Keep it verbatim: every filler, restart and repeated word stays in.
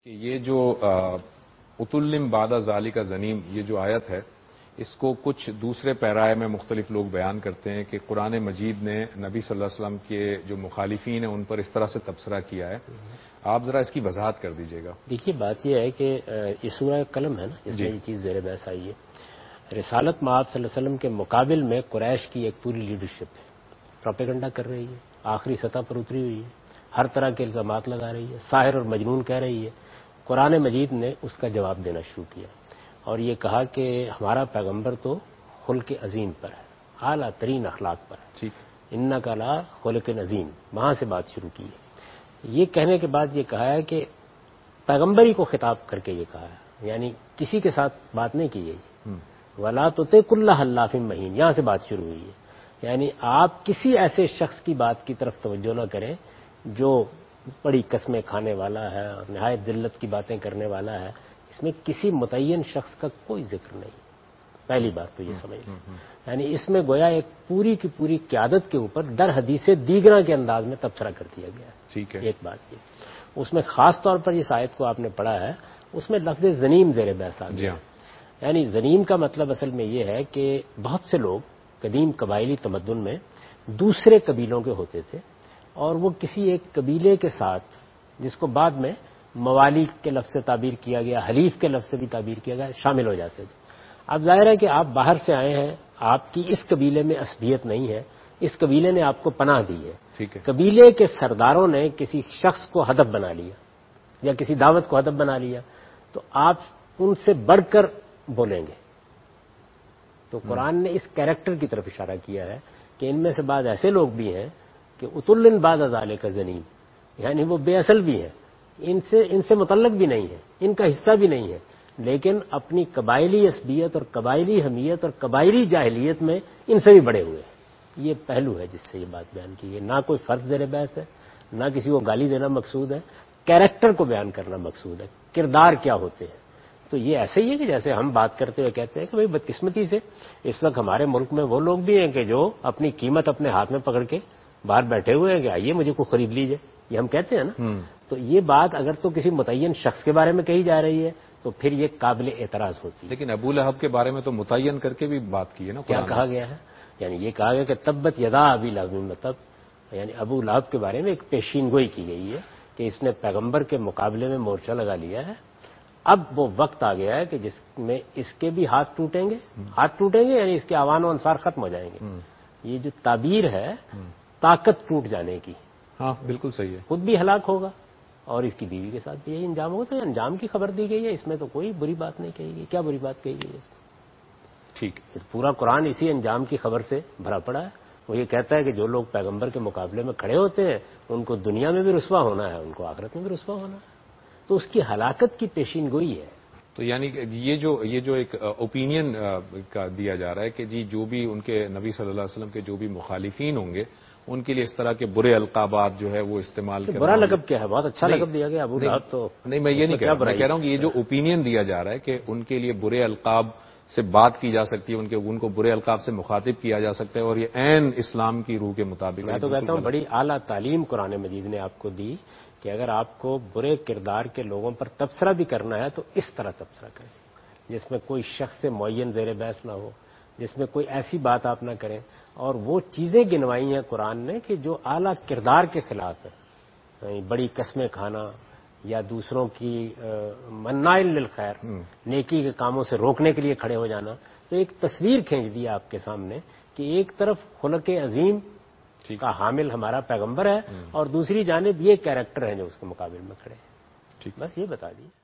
کہ یہ جو اتلم بعد ذالک زنیم یہ جو آیت ہے، اس کو کچھ دوسرے پیرائے میں مختلف لوگ بیان کرتے ہیں کہ قرآن مجید نے نبی صلی اللہ علیہ وسلم کے جو مخالفین ہیں ان پر اس طرح سے تبصرہ کیا ہے. آپ ذرا اس کی وضاحت کر دیجیے گا. دیکھیے، بات یہ ہے کہ یہ سورہ قلم ہے نا جس میں یہ چیز زیر بحث آئی ہے. رسالت مآب صلی اللہ علیہ وسلم کے مقابل میں قریش کی ایک پوری لیڈرشپ ہے، پروپیگنڈا کر رہی ہے، آخری سطح پر اتری ہوئی ہے، ہر طرح کے الزامات لگا رہی ہے، ساحر اور مجنون کہہ رہی ہے. قرآن مجید نے اس کا جواب دینا شروع کیا اور یہ کہا کہ ہمارا پیغمبر تو خلق عظیم پر ہے، اعلیٰ ترین اخلاق پر ہے، انک علی خلق عظیم. وہاں سے بات شروع کی ہے. یہ کہنے کے بعد یہ کہا ہے کہ پیغمبری کو خطاب کر کے یہ کہا ہے، یعنی کسی کے ساتھ بات نہیں کی گئی. ولا تطع کل حلاف مہین، یہاں سے بات شروع ہوئی ہے. یعنی آپ کسی ایسے شخص کی بات کی طرف توجہ نہ کریں جو بڑی قسمیں کھانے والا ہے اور نہایت ذلت کی باتیں کرنے والا ہے. اس میں کسی متعین شخص کا کوئی ذکر نہیں. پہلی بات تو یہ سمجھ لیں. یعنی اس میں گویا ایک پوری کی پوری قیادت کے اوپر در حدیث دیگراں کے انداز میں تبصرہ کر دیا گیا ہے. ٹھیک ہے. ایک بات یہ اس میں خاص طور پر اس آیت کو آپ نے پڑھا ہے، اس میں لفظ زنیم زیر بحث آ گیا. یعنی زنیم کا مطلب اصل میں یہ ہے کہ بہت سے لوگ قدیم قبائلی تمدن میں دوسرے قبیلوں کے ہوتے تھے اور وہ کسی ایک قبیلے کے ساتھ، جس کو بعد میں موالی کے لفظ سے تعبیر کیا گیا، حلیف کے لفظ سے بھی تعبیر کیا گیا، شامل ہو جاتے تھے. اب ظاہر ہے کہ آپ باہر سے آئے ہیں، آپ کی اس قبیلے میں عصبیت نہیں ہے، اس قبیلے نے آپ کو پناہ دی ہے. ٹھیک ہے. قبیلے کے سرداروں نے کسی شخص کو ہدف بنا لیا یا کسی دعوت کو ہدف بنا لیا تو آپ ان سے بڑھ کر بولیں گے. تو قرآن نے اس کیریکٹر کی طرف اشارہ کیا ہے کہ ان میں سے بعض ایسے لوگ بھی ہیں کہ اتلن بعد ذالک زنیم، یعنی وہ بے اصل بھی ہیں، ان سے ان سے متعلق بھی نہیں ہے، ان کا حصہ بھی نہیں ہے، لیکن اپنی قبائلی عصبیت اور قبائلی حمیت اور قبائلی جاہلیت میں ان سے بھی بڑے ہوئے ہیں. یہ پہلو ہے جس سے یہ بات بیان کی ہے. نہ کوئی فرق زیر بحث ہے، نہ کسی کو گالی دینا مقصود ہے، کیریکٹر کو بیان کرنا مقصود ہے، کردار کیا ہوتے ہیں. تو یہ ایسے ہی ہے کہ جیسے ہم بات کرتے ہوئے کہتے ہیں کہ بھئی بدقسمتی سے اس وقت ہمارے ملک میں وہ لوگ بھی ہیں کہ جو اپنی قیمت اپنے ہاتھ میں پکڑ کے باہر بیٹھے ہوئے ہیں کہ آئیے مجھے کو خرید لیجئے، یہ ہم کہتے ہیں نا. تو یہ بات اگر تو کسی متعین شخص کے بارے میں کہی جا رہی ہے تو پھر یہ قابل اعتراض ہوتی ہے. لیکن ابو لہب کے بارے میں تو متعین کر کے بھی بات کی ہے نا. کیا کہا گیا ہے؟ یعنی یہ کہا گیا کہ تبت یدا ابی لہب متب، یعنی ابو لہب کے بارے میں ایک پیشین گوئی کی گئی ہے کہ اس نے پیغمبر کے مقابلے میں مورچہ لگا لیا ہے. اب وہ وقت آ گیا ہے کہ جس میں اس کے بھی ہاتھ ٹوٹیں گے، ہاتھ ٹوٹیں گے یعنی اس کے آوان و انصار ختم ہو جائیں گے. یہ جو تعبیر ہے طاقت ٹوٹ جانے کی، ہاں بالکل صحیح ہے. خود بھی ہلاک ہوگا اور اس کی بیوی کے ساتھ بھی یہی انجام ہوگا. تو انجام کی خبر دی گئی ہے، اس میں تو کوئی بری بات نہیں کہی گئی. کیا بری بات کہی گئی ہے اس میں؟ ٹھیک. پورا قرآن اسی انجام کی خبر سے بھرا پڑا ہے. وہ یہ کہتا ہے کہ جو لوگ پیغمبر کے مقابلے میں کھڑے ہوتے ہیں ان کو دنیا میں بھی رسوا ہونا ہے، ان کو آخرت میں بھی رسوا ہونا ہے. تو اس کی ہلاکت کی پیشین گوئی ہے. تو یعنی یہ جو یہ جو ایک اوپینین کا دیا جا رہا ہے کہ جی جو بھی ان کے نبی صلی اللہ علیہ وسلم کے جو بھی مخالفین ہوں گے ان کے لیے اس طرح کے برے القابات جو ہے وہ استعمال کرنا. برا لقب کیا ہے؟ بہت اچھا لقب دیا گیا ابو لہب. تو نہیں میں یہ نہیں کہہ رہا، میں کہہ رہا ہوں کہ یہ جو اوپینین دیا جا رہا ہے کہ ان کے لیے برے القاب سے بات کی جا سکتی ہے، ان کے ان کو برے القاب سے مخاطب کیا جا سکتا ہے اور یہ عین اسلام کی روح کے مطابق. میں تو کہتا ہوں بڑی اعلیٰ تعلیم قرآن مجید نے آپ کو دی کہ اگر آپ کو برے کردار کے لوگوں پر تبصرہ بھی کرنا ہے تو اس طرح تبصرہ کریں جس میں کوئی شخص سے معین زیر بحث نہ ہو، جس میں کوئی ایسی بات آپ نہ کریں. اور وہ چیزیں گنوائی ہیں قرآن نے کہ جو اعلیٰ کردار کے خلاف ہے، بڑی قسمیں کھانا یا دوسروں کی مناع للخیر، نیکی کے کاموں سے روکنے کے لیے کھڑے ہو جانا. تو ایک تصویر کھینچ دی آپ کے سامنے کہ ایک طرف خلق عظیم کا حامل ہمارا پیغمبر ہے اور دوسری جانب یہ کیریکٹر ہیں جو اس کے مقابل میں کھڑے ہیں. بس یہ بتا دیے.